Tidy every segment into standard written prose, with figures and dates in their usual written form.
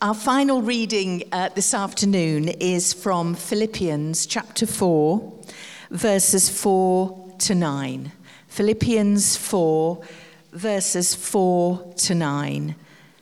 Our final reading this afternoon is from Philippians chapter 4, verses 4 to 9. Philippians 4, verses 4 to 9.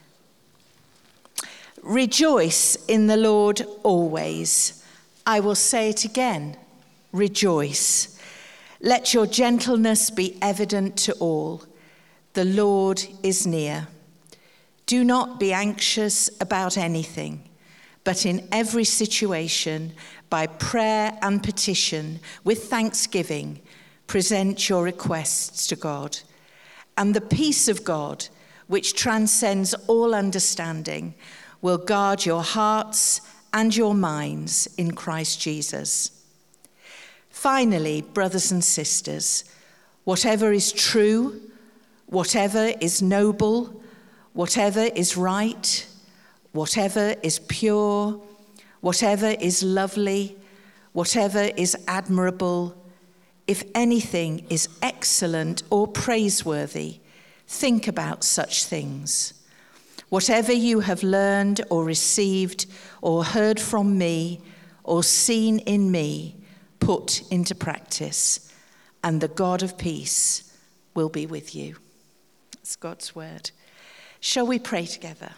Rejoice in the Lord always. I will say it again, rejoice. Let your gentleness be evident to all. The Lord is near. Do not be anxious about anything, but in every situation, by prayer and petition, with thanksgiving, present your requests to God. And the peace of God, which transcends all understanding, will guard your hearts and your minds in Christ Jesus. Finally, brothers and sisters, whatever is true, whatever is noble, whatever is right, whatever is pure, whatever is lovely, whatever is admirable, if anything is excellent or praiseworthy, think about such things. Whatever you have learned or received or heard from me or seen in me, put into practice, and the God of peace will be with you. That's God's word. Shall we pray together?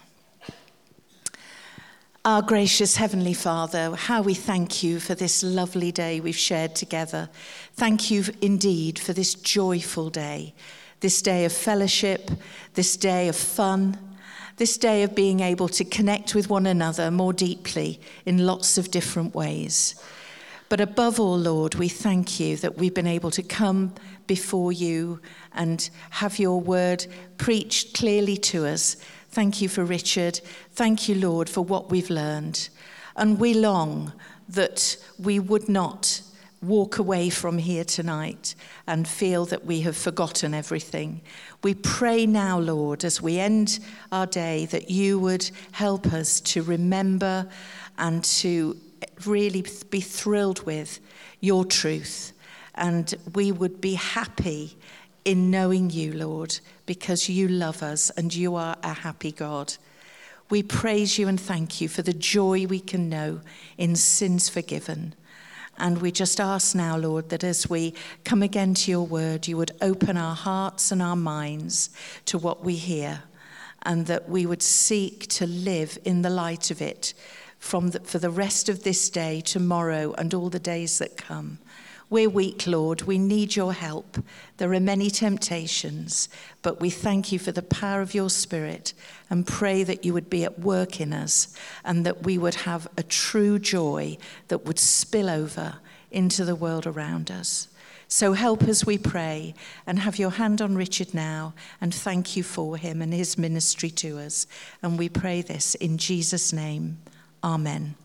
Our gracious Heavenly Father, how we thank you for this lovely day we've shared together. Thank you indeed for this joyful day, this day of fellowship, this day of fun, this day of being able to connect with one another more deeply in lots of different ways. But above all, Lord, we thank you that we've been able to come before you and have your word preached clearly to us. Thank you for Richard. Thank you, Lord, for what we've learned. And we long that we would not walk away from here tonight and feel that we have forgotten everything. We pray now, Lord, as we end our day, that you would help us to remember and to really be thrilled with your truth. And we would be happy in knowing you, Lord, because you love us and you are a happy God. We praise you and thank you for the joy we can know in sins forgiven. And we just ask now, Lord, that as we come again to your word, you would open our hearts and our minds to what we hear, and that we would seek to live in the light of it for the rest of this day, tomorrow, and all the days that come. We're weak, Lord. We need your help. There are many temptations, but we thank you for the power of your Spirit and pray that you would be at work in us and that we would have a true joy that would spill over into the world around us. So help us, we pray, and have your hand on Richard now, and thank you for him and his ministry to us. And we pray this in Jesus' name. Amen.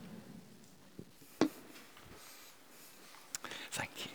Thank you.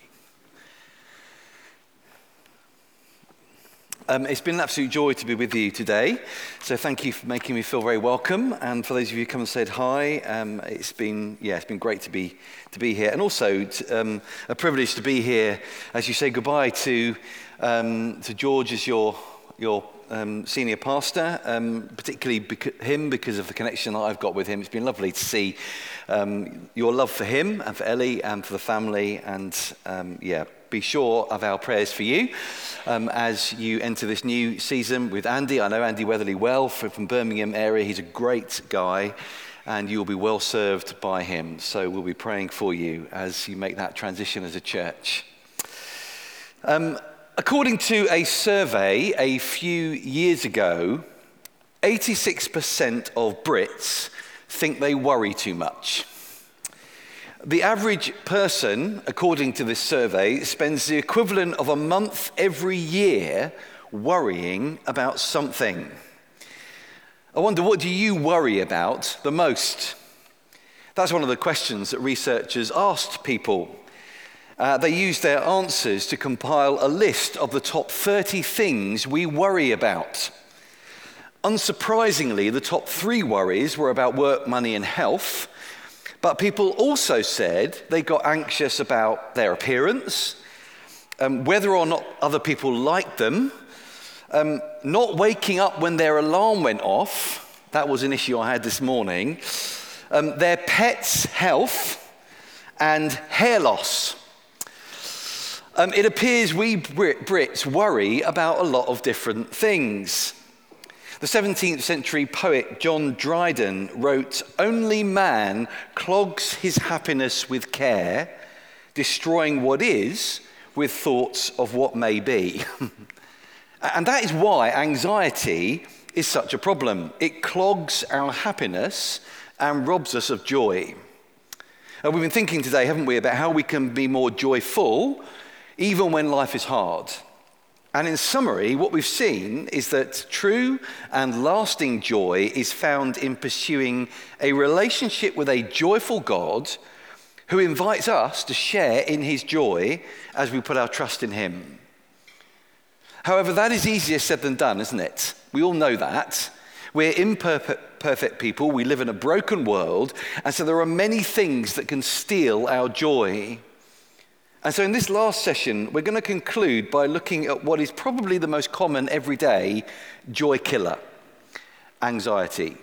It's been an absolute joy to be with you today. So thank you for making me feel very welcome. And for those of you who come and said hi, it's been great to be here, and also a privilege to be here as you say goodbye to George as your senior pastor, particularly because of the connection that I've got with him. It's been lovely to see your love for him and for Ellie and for the family, and be sure of our prayers for you as you enter this new season with Andy. I know Andy Weatherly well from Birmingham area. He's a great guy, and you will be well served by him. So we'll be praying for you as you make that transition as a church. According to a survey a few years ago, 86% of Brits think they worry too much. The average person, according to this survey, spends the equivalent of a month every year worrying about something. I wonder, what do you worry about the most? That's one of the questions that researchers asked people. They used their answers to compile a list of the top 30 things we worry about. Unsurprisingly, the top 3 worries were about work, money, and health. But people also said they got anxious about their appearance, whether or not other people liked them, not waking up when their alarm went off, That was an issue I had this morning. Their pet's health and hair loss. It appears we Brits worry about a lot of different things. The 17th century poet John Dryden wrote, "Only man clogs his happiness with care, destroying what is with thoughts of what may be." And that is why anxiety is such a problem. It clogs our happiness and robs us of joy. We've been thinking today, haven't we, about how we can be more joyful even when life is hard. And in summary, what we've seen is that true and lasting joy is found in pursuing a relationship with a joyful God who invites us to share in his joy as we put our trust in him. However, that is easier said than done, isn't it? We all know that. We're imperfect people, we live in a broken world, and so there are many things that can steal our joy. And so in this last session, we're going to conclude by looking at what is probably the most common everyday joy killer: anxiety.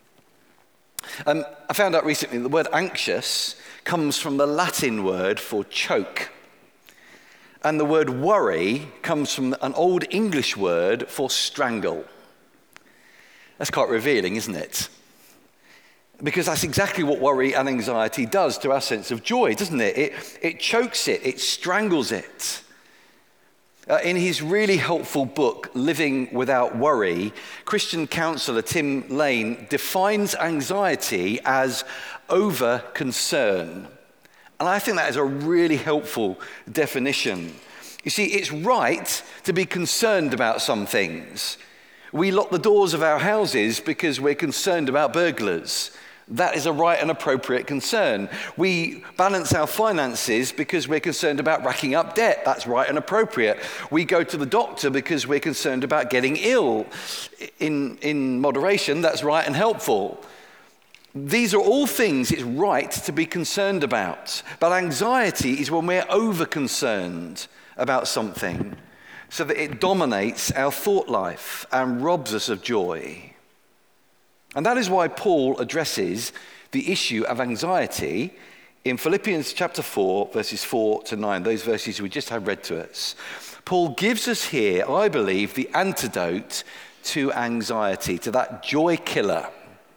I found out recently the word anxious comes from the Latin word for choke. And the word worry comes from an Old English word for strangle. That's quite revealing, isn't it? Because that's exactly what worry and anxiety does to our sense of joy, doesn't it? It chokes it, it strangles it. In his really helpful book, Living Without Worry, Christian counsellor Tim Lane defines anxiety as over-concern. And I think that is a really helpful definition. You see, it's right to be concerned about some things. We lock the doors of our houses because we're concerned about burglars. That is a right and appropriate concern. We balance our finances because we're concerned about racking up debt. That's right and appropriate. We go to the doctor because we're concerned about getting ill. In moderation, that's right and helpful. These are all things it's right to be concerned about. But anxiety is when we're over-concerned about something so that it dominates our thought life and robs us of joy. And that is why Paul addresses the issue of anxiety in Philippians chapter 4, verses 4 to 9, those verses we just had read to us. Paul gives us here, I believe, the antidote to anxiety, to that joy killer.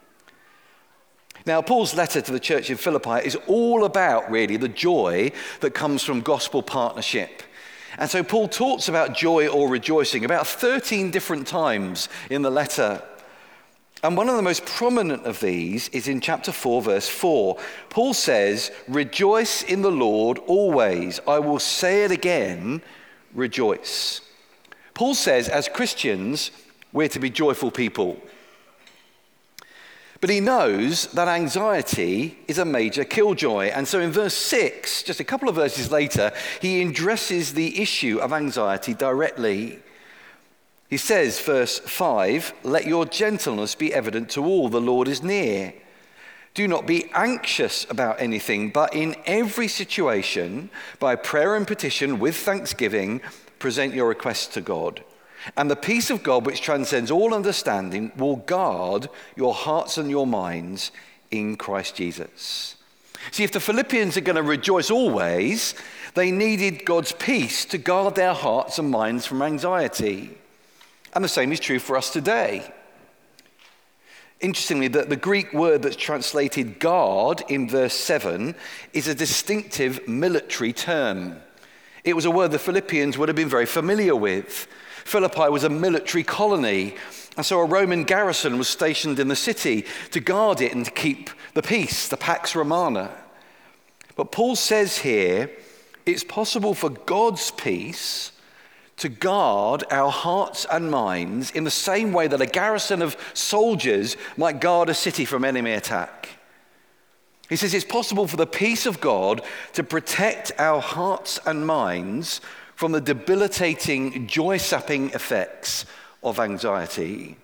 Now, Paul's letter to the church in Philippi is all about, really, the joy that comes from gospel partnership. And so Paul talks about joy or rejoicing about 13 different times in the letter. And one of the most prominent of these is in chapter 4, verse 4. Paul says, "Rejoice in the Lord always. I will say it again, rejoice." Paul says, as Christians, we're to be joyful people. But he knows that anxiety is a major killjoy. And so in verse 6, just a couple of verses later, he addresses the issue of anxiety directly. He says, verse 5, "Let your gentleness be evident to all, the Lord is near. Do not be anxious about anything, but in every situation, by prayer and petition with thanksgiving, present your requests to God. And the peace of God, which transcends all understanding, will guard your hearts and your minds in Christ Jesus." See, if the Philippians are going to rejoice always, they needed God's peace to guard their hearts and minds from anxiety. And the same is true for us today. Interestingly, the Greek word that's translated guard in verse 7 is a distinctive military term. It was a word the Philippians would have been very familiar with. Philippi was a military colony, and so a Roman garrison was stationed in the city to guard it and to keep the peace, the Pax Romana. But Paul says here, it's possible for God's peace to guard our hearts and minds in the same way that a garrison of soldiers might guard a city from enemy attack. He says it's possible for the peace of God to protect our hearts and minds from the debilitating, joy-sapping effects of anxiety.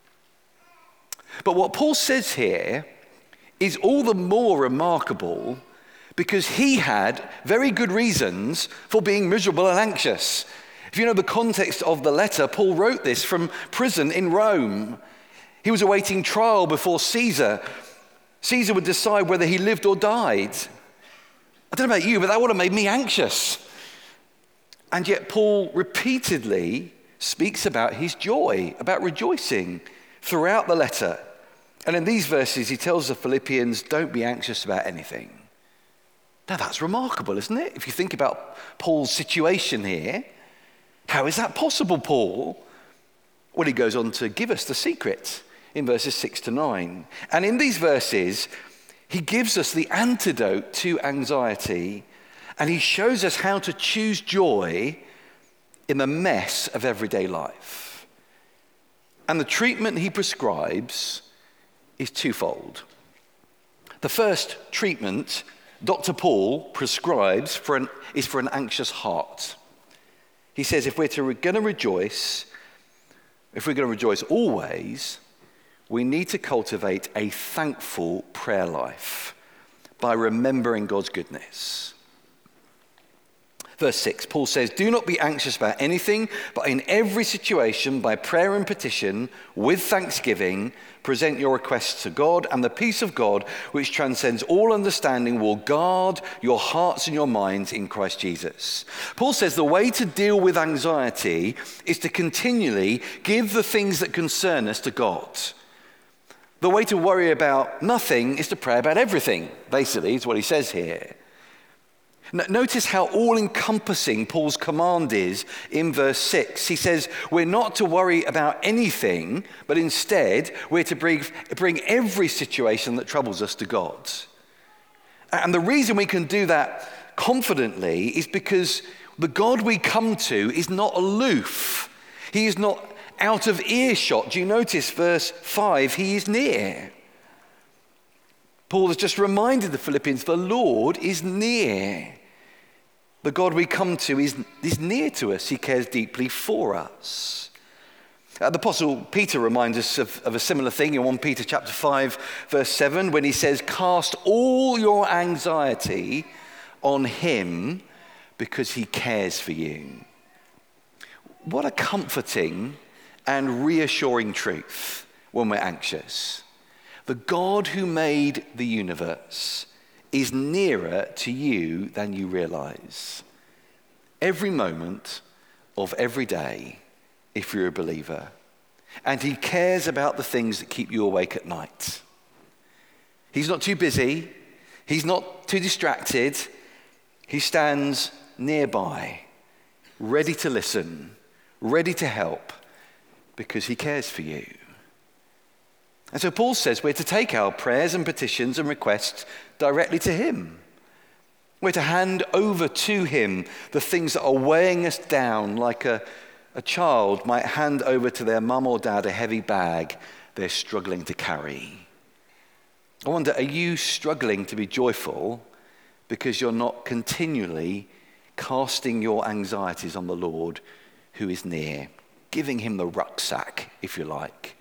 But what Paul says here is all the more remarkable because he had very good reasons for being miserable and anxious. If you know the context of the letter, Paul wrote this from prison in Rome. He was awaiting trial before Caesar. Caesar would decide whether he lived or died. I don't know about you, but that would have made me anxious. And yet Paul repeatedly speaks about his joy, about rejoicing throughout the letter. And in these verses, he tells the Philippians, don't be anxious about anything. Now that's remarkable, isn't it? If you think about Paul's situation here, how is that possible, Paul? Well, he goes on to give us the secret in verses 6 to 9. And in these verses, he gives us the antidote to anxiety, and he shows us how to choose joy in the mess of everyday life. And the treatment he prescribes is twofold. The first treatment Dr. Paul prescribes is for an anxious heart. He says if we're going to rejoice always, we need to cultivate a thankful prayer life by remembering God's goodness. Verse 6, Paul says, do not be anxious about anything, but in every situation, by prayer and petition, with thanksgiving, present your requests to God, and the peace of God, which transcends all understanding, will guard your hearts and your minds in Christ Jesus. Paul says the way to deal with anxiety is to continually give the things that concern us to God. The way to worry about nothing is to pray about everything, basically, is what he says here. Notice how all-encompassing Paul's command is in verse 6. He says, we're not to worry about anything, but instead we're to bring every situation that troubles us to God. And the reason we can do that confidently is because the God we come to is not aloof. He is not out of earshot. Do you notice verse 5? He is near. Paul has just reminded the Philippians, the Lord is near. The God we come to is near to us. He cares deeply for us. The Apostle Peter reminds us of a similar thing in 1 Peter chapter 5, verse 7, when he says, cast all your anxiety on him because he cares for you. What a comforting and reassuring truth when we're anxious. The God who made the universe is nearer to you than you realize. Every moment of every day, if you're a believer. And he cares about the things that keep you awake at night. He's not too busy. He's not too distracted. He stands nearby, ready to listen, ready to help, because he cares for you. And so Paul says we're to take our prayers and petitions and requests directly to him. We're to hand over to him the things that are weighing us down, like a child might hand over to their mum or dad a heavy bag they're struggling to carry. I wonder, are you struggling to be joyful because you're not continually casting your anxieties on the Lord who is near, giving him the rucksack, if you like?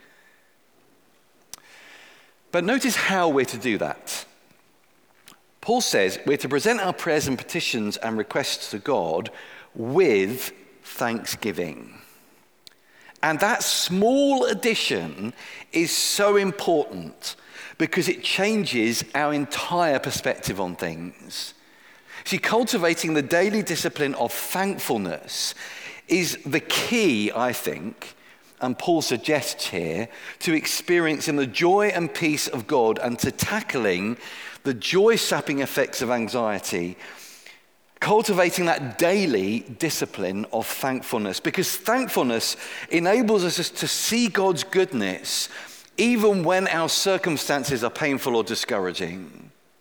But notice how we're to do that. Paul says we're to present our prayers and petitions and requests to God with thanksgiving. And that small addition is so important because it changes our entire perspective on things. See, cultivating the daily discipline of thankfulness is the key, I think, and Paul suggests here, to experiencing the joy and peace of God and to tackling the joy-sapping effects of anxiety, cultivating that daily discipline of thankfulness. Because thankfulness enables us to see God's goodness even when our circumstances are painful or discouraging.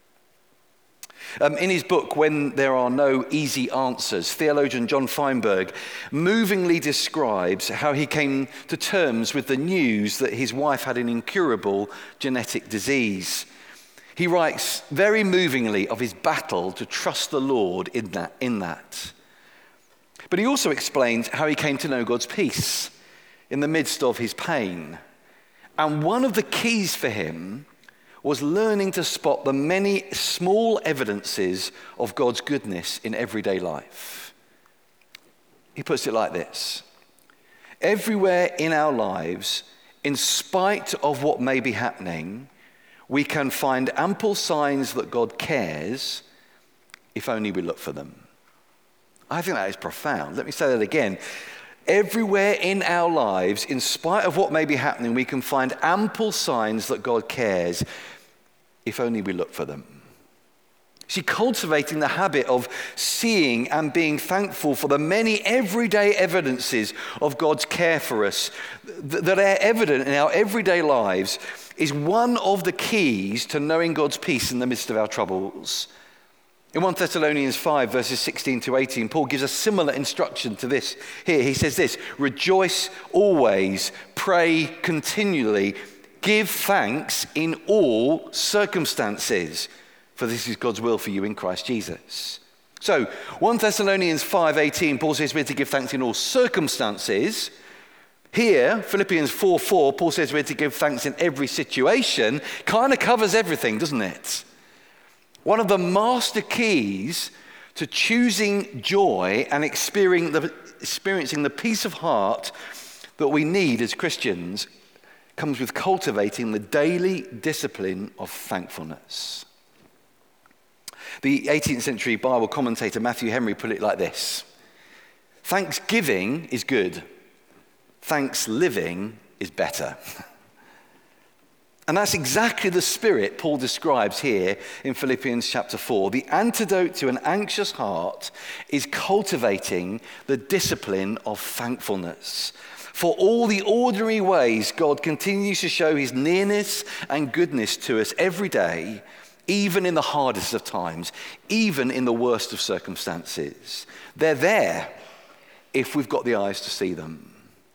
In his book, When There Are No Easy Answers, theologian John Feinberg movingly describes how he came to terms with the news that his wife had an incurable genetic disease. He writes very movingly of his battle to trust the Lord in that. But he also explains how he came to know God's peace in the midst of his pain. And one of the keys for him was learning to spot the many small evidences of God's goodness in everyday life. He puts it like this: everywhere in our lives in spite of what may be happening, we can find ample signs that God cares if only we look for them. I think that is profound. Let me say that again. Everywhere in our lives, in spite of what may be happening, we can find ample signs that God cares if only we look for them. See, cultivating the habit of seeing and being thankful for the many everyday evidences of God's care for us that are evident in our everyday lives is one of the keys to knowing God's peace in the midst of our troubles. In 1 Thessalonians 5, verses 16 to 18, Paul gives a similar instruction to this. Here, he says this: rejoice always, pray continually, give thanks in all circumstances, for this is God's will for you in Christ Jesus. So, 1 Thessalonians 5:18, Paul says we're to give thanks in all circumstances. Here, Philippians 4:4, Paul says we're to give thanks in every situation. Kind of covers everything, doesn't it? One of the master keys to choosing joy and experiencing the peace of heart that we need as Christians comes with cultivating the daily discipline of thankfulness. The 18th century Bible commentator Matthew Henry put it like this: thanksgiving is good, thanks living is better. And that's exactly the spirit Paul describes here in Philippians chapter 4. The antidote to an anxious heart is cultivating the discipline of thankfulness for all the ordinary ways God continues to show his nearness and goodness to us every day, even in the hardest of times, even in the worst of circumstances. They're there if we've got the eyes to see them.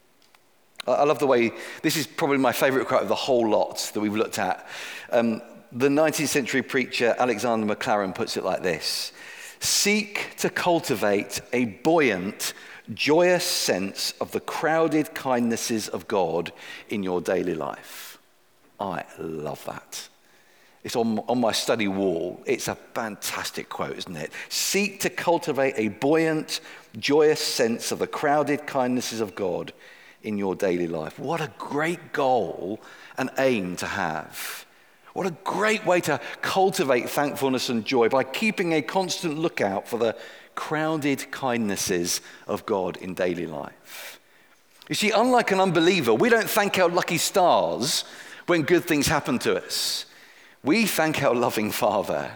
I love the way, this is probably my favorite quote of the whole lot that we've looked at. The 19th century preacher Alexander Maclaren puts it like this: seek to cultivate a buoyant, joyous sense of the crowded kindnesses of God in your daily life. I love that. It's on my study wall. It's a fantastic quote, isn't it? Seek to cultivate a buoyant, joyous sense of the crowded kindnesses of God in your daily life. What a great goal and aim to have. What a great way to cultivate thankfulness and joy, by keeping a constant lookout for the crowded kindnesses of God in daily life. You see, unlike an unbeliever, we don't thank our lucky stars when good things happen to us. We thank our loving Father,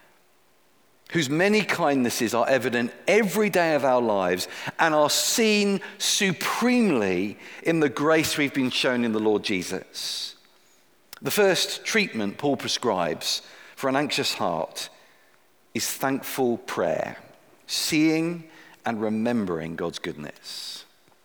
whose many kindnesses are evident every day of our lives and are seen supremely in the grace we've been shown in the Lord Jesus. The first treatment Paul prescribes for an anxious heart is thankful prayer, seeing and remembering God's goodness.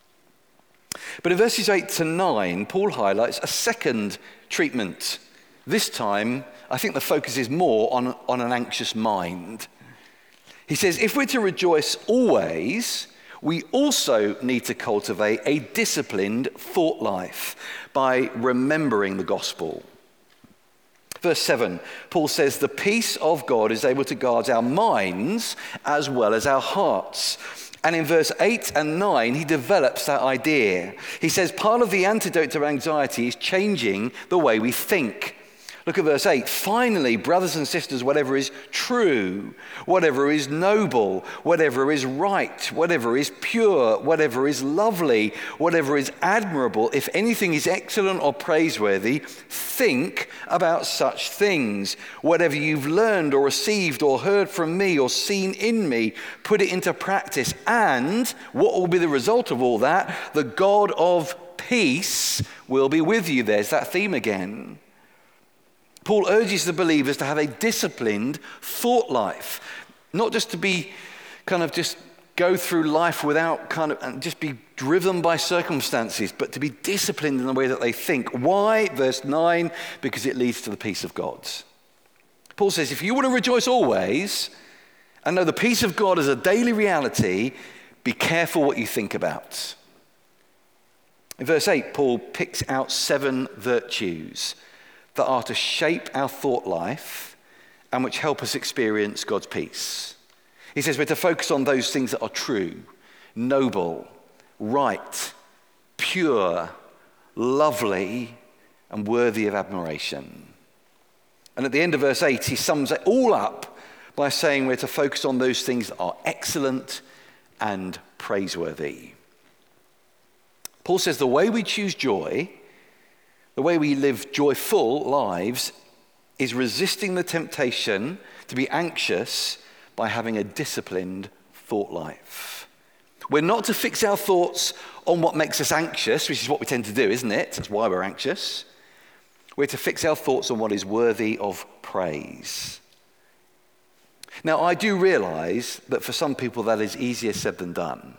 But in verses 8 to 9, Paul highlights a second treatment. This time, I think the focus is more on an anxious mind. He says, if we're to rejoice always, we also need to cultivate a disciplined thought life by remembering the gospel. Verse 7, Paul says, the peace of God is able to guard our minds as well as our hearts. And in verse 8 and 9, he develops that idea. He says, part of the antidote to anxiety is changing the way we think. Look at verse 8. Finally, brothers and sisters, whatever is true, whatever is noble, whatever is right, whatever is pure, whatever is lovely, whatever is admirable, if anything is excellent or praiseworthy, think about such things. Whatever you've learned or received or heard from me or seen in me, put it into practice. And what will be the result of all that? The God of peace will be with you. There's that theme again. Paul urges the believers to have a disciplined thought life, not just to be just go through life without and just be driven by circumstances, but to be disciplined in the way that they think. Why? Verse 9, because it leads to the peace of God. Paul says, if you want to rejoice always and know the peace of God as a daily reality, be careful what you think about. In verse 8, Paul picks out 7 virtues that are to shape our thought life and which help us experience God's peace. He says we're to focus on those things that are true, noble, right, pure, lovely, and worthy of admiration. And at the end of verse 8, he sums it all up by saying we're to focus on those things that are excellent and praiseworthy. Paul says the way we choose joy, the way we live joyful lives, is resisting the temptation to be anxious by having a disciplined thought life. We're not to fix our thoughts on what makes us anxious, which is what we tend to do, isn't it? That's why we're anxious. We're to fix our thoughts on what is worthy of praise. Now, I do realize that for some people that is easier said than done.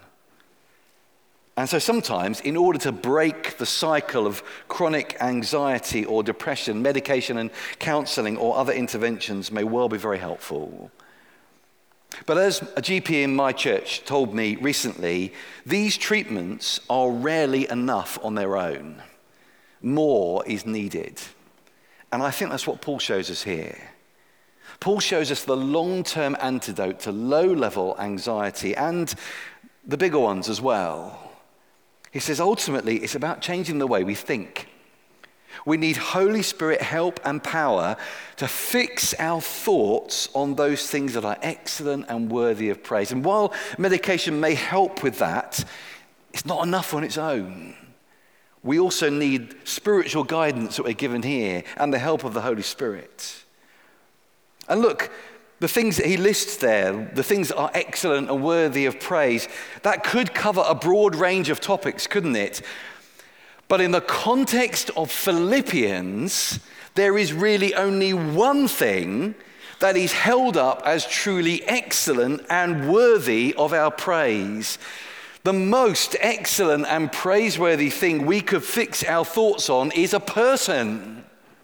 And so sometimes, in order to break the cycle of chronic anxiety or depression, medication and counseling or other interventions may well be very helpful. But as a GP in my church told me recently, these treatments are rarely enough on their own. More is needed. And I think that's what Paul shows us here. Paul shows us the long-term antidote to low-level anxiety and the bigger ones as well. He says ultimately it's about changing the way we think. We need Holy Spirit help and power to fix our thoughts on those things that are excellent and worthy of praise. And while medication may help with that, it's not enough on its own. We also need spiritual guidance that we're given here and the help of the Holy Spirit. And look, the things that he lists there, the things that are excellent and worthy of praise, that could cover a broad range of topics, couldn't it? But in the context of Philippians, there is really only one thing that is held up as truly excellent and worthy of our praise. The most excellent and praiseworthy thing we could fix our thoughts on is a person.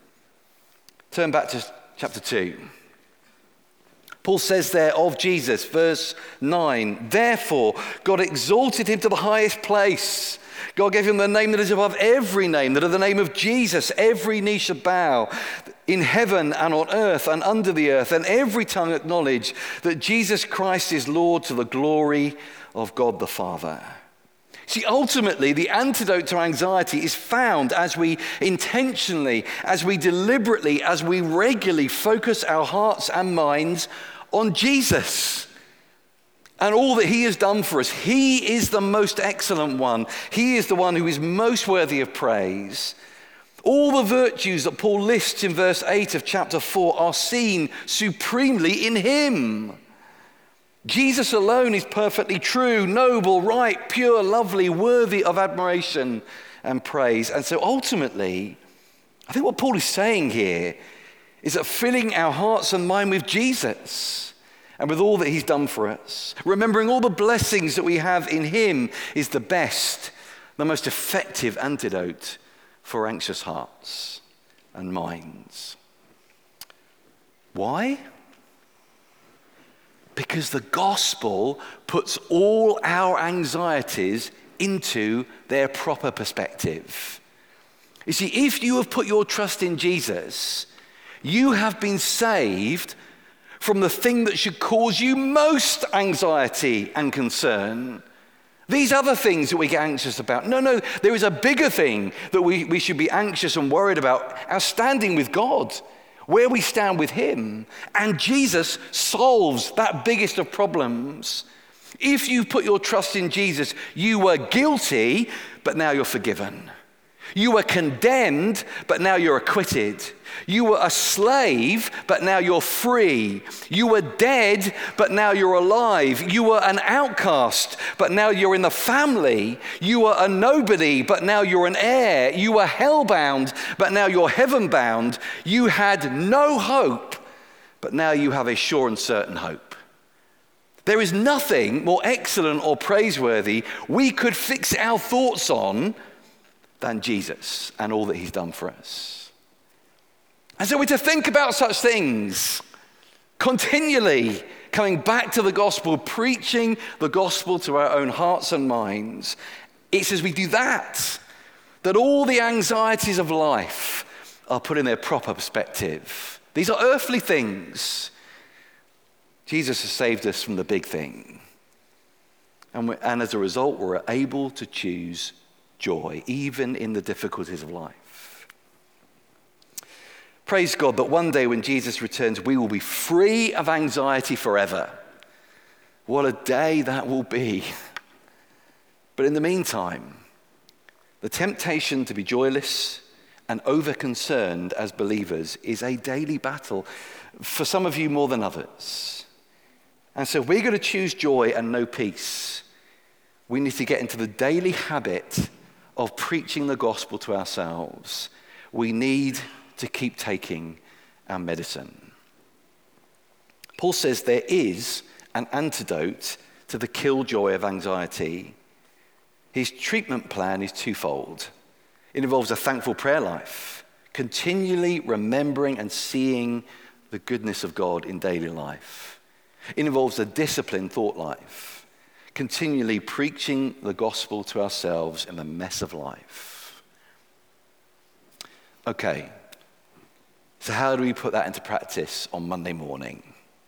Turn back to chapter 2. Paul says there of Jesus, verse 9, therefore God exalted him to the highest place. God gave him the name that is above every name, that at the name of Jesus every knee shall bow in heaven and on earth and under the earth, and every tongue acknowledge that Jesus Christ is Lord to the glory of God the Father. See, ultimately, the antidote to anxiety is found as we intentionally, as we deliberately, as we regularly focus our hearts and minds on Jesus and all that he has done for us. He is the most excellent one. He is the one who is most worthy of praise. All the virtues that Paul lists in verse 8 of chapter 4 are seen supremely in him. Jesus alone is perfectly true, noble, right, pure, lovely, worthy of admiration and praise. And so ultimately, I think what Paul is saying here is that filling our hearts and mind with Jesus and with all that he's done for us, remembering all the blessings that we have in him, is the best, the most effective antidote for anxious hearts and minds. Why? Because the gospel puts all our anxieties into their proper perspective. You see, if you have put your trust in Jesus, you have been saved from the thing that should cause you most anxiety and concern. These other things that we get anxious about. No, there is a bigger thing that we should be anxious and worried about, our standing with God, where we stand with him. And Jesus solves that biggest of problems. If you put your trust in Jesus, you were guilty, but now you're forgiven. You were condemned, but now you're acquitted. You were a slave, but now you're free. You were dead, but now you're alive. You were an outcast, but now you're in the family. You were a nobody, but now you're an heir. You were hell-bound, but now you're heaven-bound. You had no hope, but now you have a sure and certain hope. There is nothing more excellent or praiseworthy we could fix our thoughts on than Jesus and all that he's done for us. And so we're to think about such things, continually coming back to the gospel, preaching the gospel to our own hearts and minds. It's as we do that all the anxieties of life are put in their proper perspective. These are earthly things. Jesus has saved us from the big thing. And as a result, we're able to choose joy, even in the difficulties of life. Praise God that one day when Jesus returns, we will be free of anxiety forever. What a day that will be. But in the meantime, the temptation to be joyless and over-concerned as believers is a daily battle, for some of you more than others. And so if we're going to choose joy and know peace, we need to get into the daily habit of preaching the gospel to ourselves. We need to keep taking our medicine. Paul says there is an antidote to the killjoy of anxiety. His treatment plan is twofold. It involves a thankful prayer life, continually remembering and seeing the goodness of God in daily life. It involves a disciplined thought life, continually preaching the gospel to ourselves in the mess of life. Okay, so how do we put that into practice on Monday morning?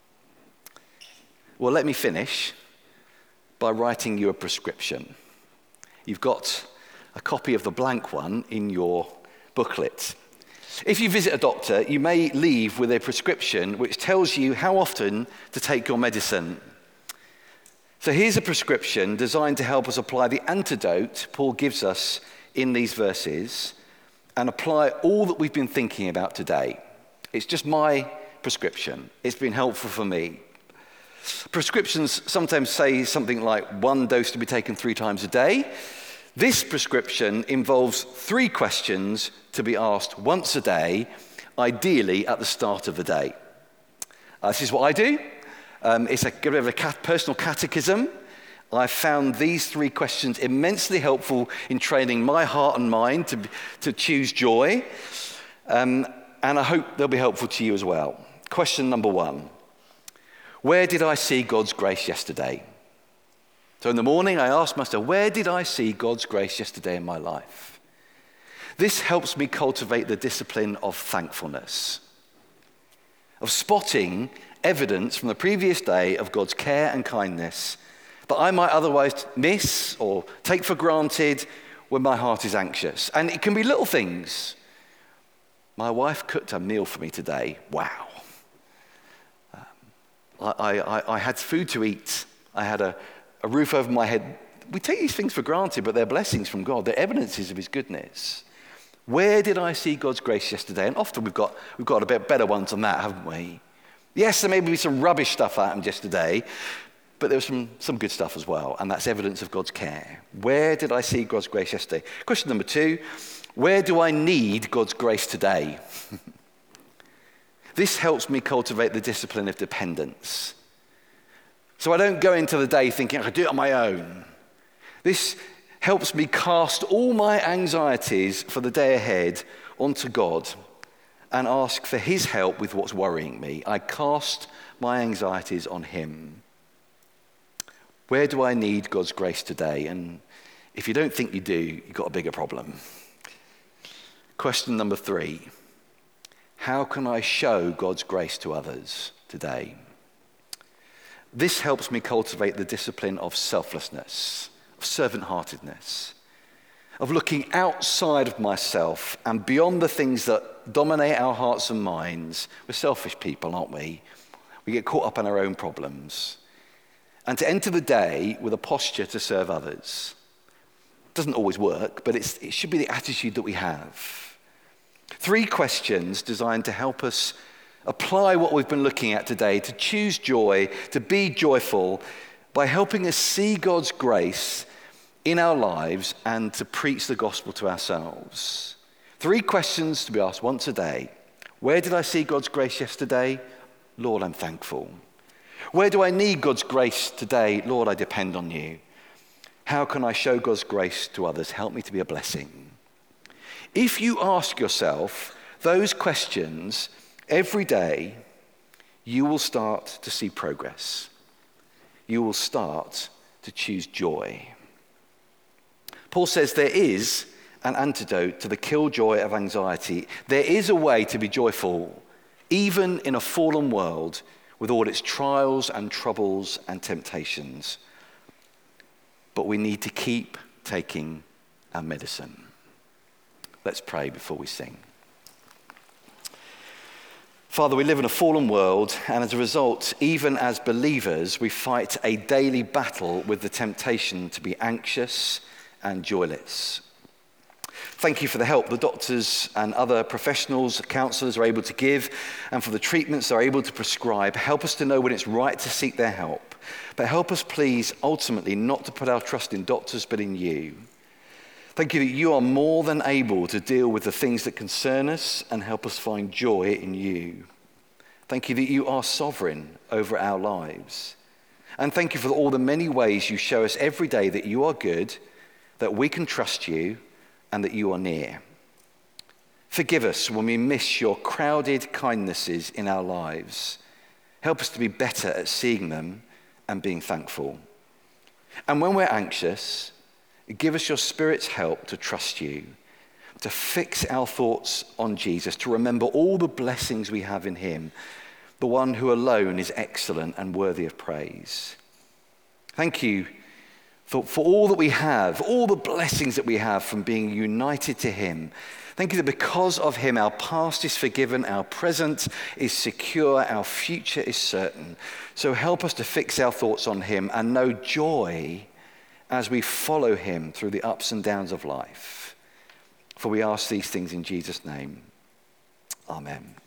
Well, let me finish by writing you a prescription. You've got a copy of the blank one in your booklet. If you visit a doctor, you may leave with a prescription which tells you how often to take your medicine. So here's a prescription designed to help us apply the antidote Paul gives us in these verses and apply all that we've been thinking about today. It's just my prescription. It's been helpful for me. Prescriptions sometimes say something like 1 dose to be taken 3 times a day. This prescription involves 3 questions to be asked once a day, ideally at the start of the day. This is what I do. It's a bit of a personal catechism. I found these 3 questions immensely helpful in training my heart and mind to choose joy. And I hope they'll be helpful to you as well. Question number 1. Where did I see God's grace yesterday? So in the morning, I asked myself, where did I see God's grace yesterday in my life? This helps me cultivate the discipline of thankfulness, of spotting evidence from the previous day of God's care and kindness that I might otherwise miss or take for granted when my heart is anxious. And it can be little things. My wife cooked a meal for me today. Wow. I had food to eat. I had a roof over my head. We take these things for granted, but they're blessings from God. They're evidences of his goodness. Where did I see God's grace yesterday? And often we've got a bit better ones than that, haven't we? Yes, there may be some rubbish stuff that happened yesterday, but there was some good stuff as well, and that's evidence of God's care. Where did I see God's grace yesterday? Question number 2, where do I need God's grace today? This helps me cultivate the discipline of dependence. So I don't go into the day thinking I can do it on my own. This helps me cast all my anxieties for the day ahead onto God and ask for his help with what's worrying me. I cast my anxieties on him. Where do I need God's grace today? And if you don't think you do, you've got a bigger problem. Question number 3. How can I show God's grace to others today? This helps me cultivate the discipline of selflessness, of servant-heartedness, of looking outside of myself and beyond the things that dominate our hearts and minds. We're selfish people, aren't we? We get caught up in our own problems. And to enter the day with a posture to serve others. It doesn't always work, but it should be the attitude that we have. 3 questions designed to help us apply what we've been looking at today, to choose joy, to be joyful, by helping us see God's grace in our lives and to preach the gospel to ourselves. 3 questions to be asked once a day. Where did I see God's grace yesterday? Lord, I'm thankful. Where do I need God's grace today? Lord, I depend on you. How can I show God's grace to others? Help me to be a blessing. If you ask yourself those questions every day, you will start to see progress. You will start to choose joy. Paul says there is an antidote to the killjoy of anxiety. There is a way to be joyful, even in a fallen world with all its trials and troubles and temptations. But we need to keep taking our medicine. Let's pray before we sing. Father, we live in a fallen world, and as a result, even as believers, we fight a daily battle with the temptation to be anxious and joyless. Thank you for the help the doctors and other professionals, counsellors are able to give, and for the treatments they're able to prescribe. Help us to know when it's right to seek their help. But help us, please, ultimately not to put our trust in doctors, but in you. Thank you that you are more than able to deal with the things that concern us and help us find joy in you. Thank you that you are sovereign over our lives. And thank you for all the many ways you show us every day that you are good, that we can trust you, and that you are near. Forgive us when we miss your crowded kindnesses in our lives. Help us to be better at seeing them and being thankful. And when we're anxious, give us your Spirit's help to trust you, to fix our thoughts on Jesus, to remember all the blessings we have in him, the one who alone is excellent and worthy of praise. Thank you for all that we have, all the blessings that we have from being united to him. Thank you that because of him, our past is forgiven, our present is secure, our future is certain. So help us to fix our thoughts on him and know joy as we follow him through the ups and downs of life. For we ask these things in Jesus' name. Amen.